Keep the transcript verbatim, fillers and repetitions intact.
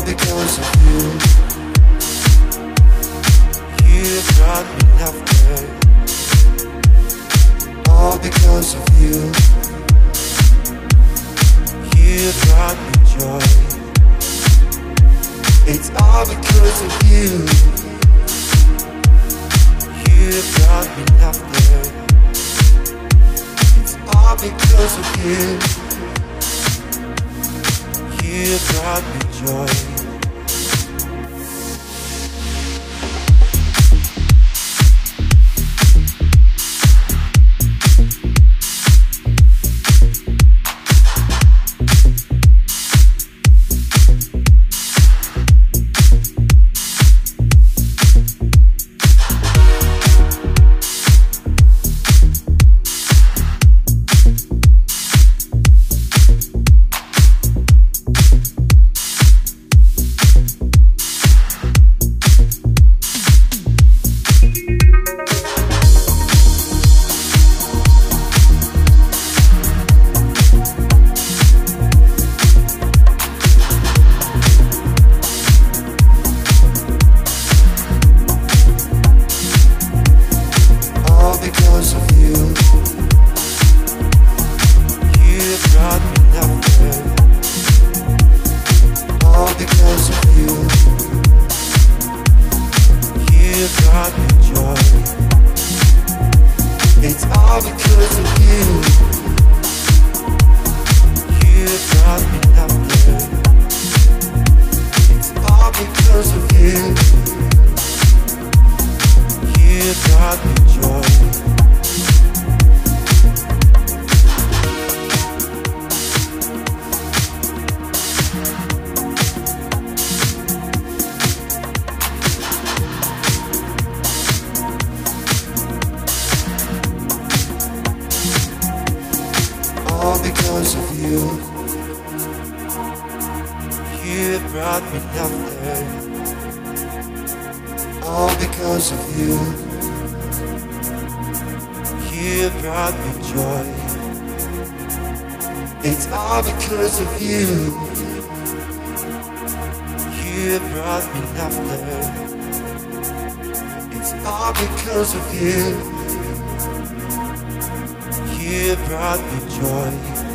because of you. You brought me laughter. All because of you. You brought me joy. It's all because of you. You brought me laughter. It's all because of you. You brought me joy. Because of you, you brought me laughter. All because of you, you brought me joy. It's all because of you. You brought me laughter. It's all because of you. You brought me joy. All because of you. You brought me laughter. All because of you. You brought me joy. It's all because of you. You brought me laughter. It's all because of you. You brought me joy.